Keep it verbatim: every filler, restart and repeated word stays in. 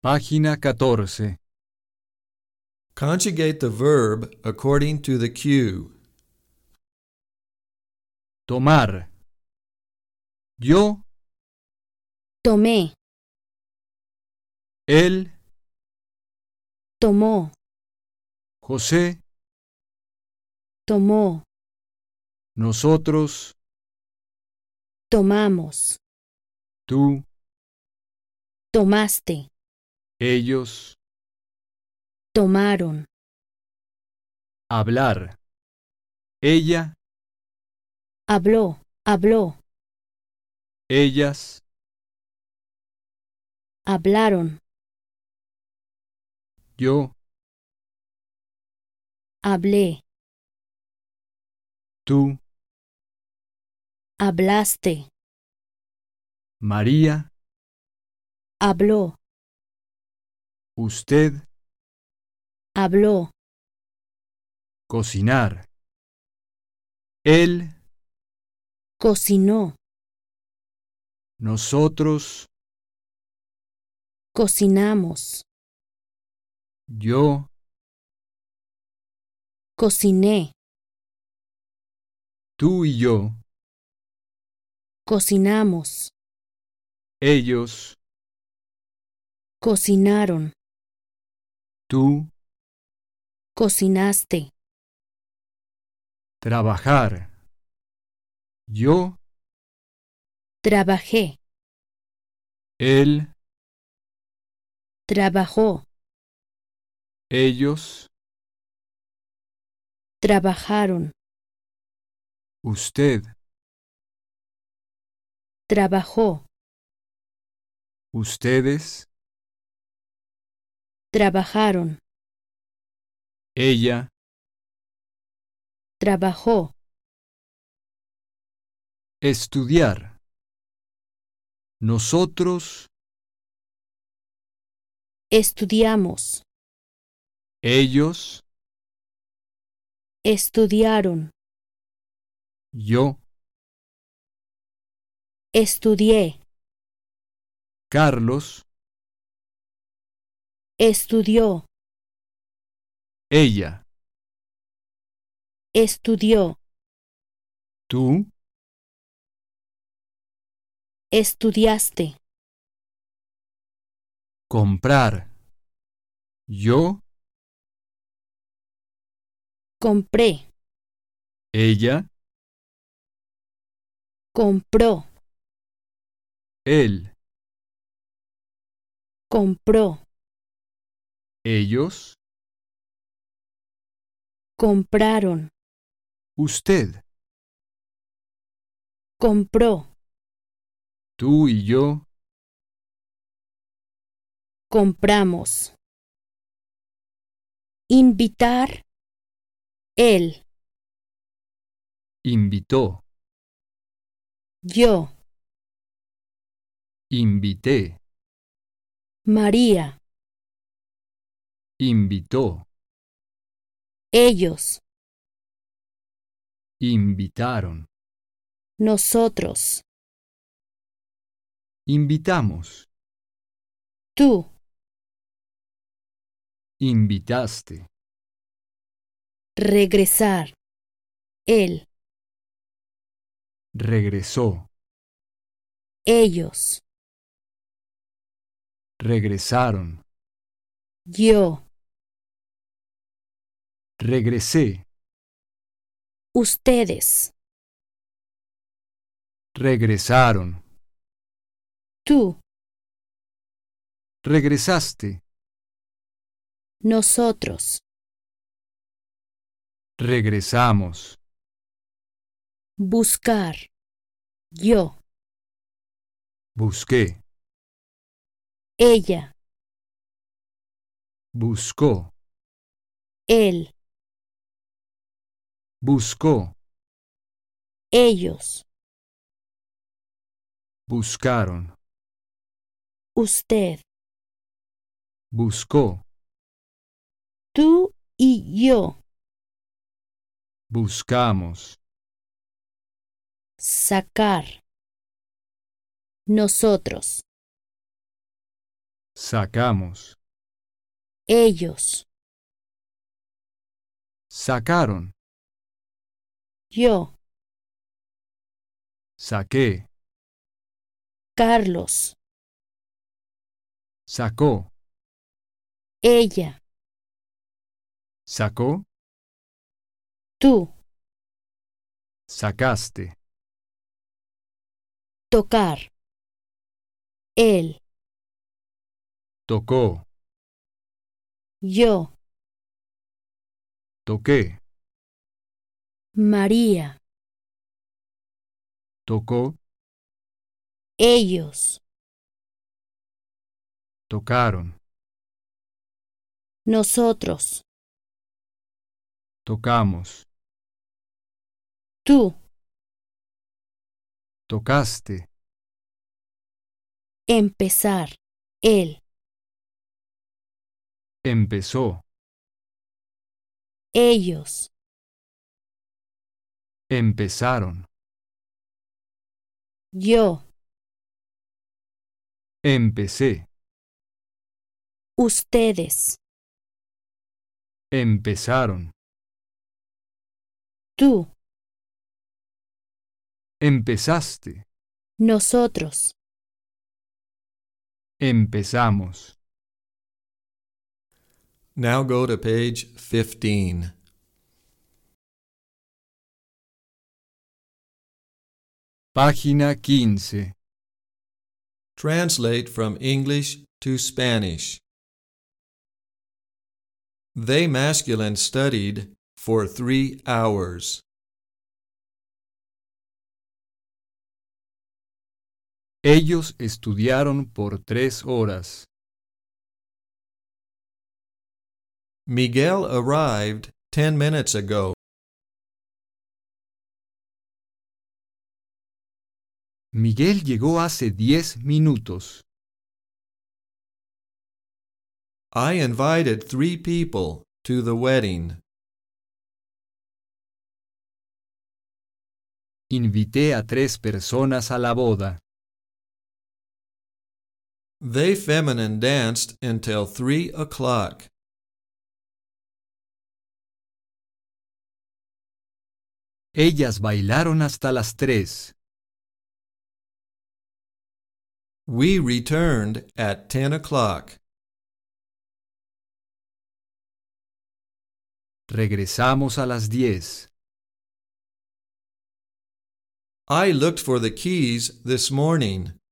Página catorce. Conjugate the verb according to the cue. Tomar. Yo, Tomé, él, tomó, José, tomó, nosotros, tomamos, tú, tomaste, ellos, tomaron, hablar. Ella, habló, habló, ellas, hablaron, yo, hablé, tú, hablaste, María, habló, usted, habló, cocinar. Él, cocinó, nosotros, cocinamos, yo, cociné, tú y yo, cocinamos, ellos, cocinaron, tú, cocinaste, trabajar. Yo, trabajé, él, trabajó, ellos, trabajaron, usted, trabajó, ustedes, trabajaron, ella, trabajó, estudiar. Nosotros, estudiamos, ellos, estudiaron, yo, estudié, Carlos, estudió, ella, estudió, tú, estudiaste, comprar. Yo, compré, ella, compró, él, compró, ellos, compraron, usted, compró, tú y yo, compramos. Invitar, él, invitó, yo, invité, María, invitó, ellos, invitaron, nosotros, invitamos, tú, invitaste, regresar, él, regresó, ellos, regresaron, yo, regresé, ustedes, regresaron, tú, regresaste, nosotros, regresamos, buscar, yo, busqué, ella, buscó, él, buscó, ellos, buscaron, usted, buscó, tú y yo, buscamos, sacar, nosotros. Sacamos. Ellos. Sacaron. Yo. Saqué. Carlos. Sacó. Ella. Sacó. Tú. Sacaste. Tocar. Él. Tocó. Yo. Toqué. María. Tocó. Ellos. Tocaron. Nosotros. Tocamos. Tú. Tocaste. Empezar. Él. Empezó. Ellos. Empezaron. Yo. Empecé. Ustedes. Empezaron. Tú. Empezaste. Nosotros. Empezamos. Now go to page fifteen. Página quince. Translate from English to Spanish. They masculine studied for three hours. Ellos estudiaron por tres horas. Miguel arrived ten minutes ago. Miguel llegó hace diez minutos. I invited three people to the wedding. Invité a tres personas a la boda. They feminine danced until three o'clock. Ellas bailaron hasta las tres. We returned at ten o'clock. Regresamos a las diez. I looked for the keys this morning.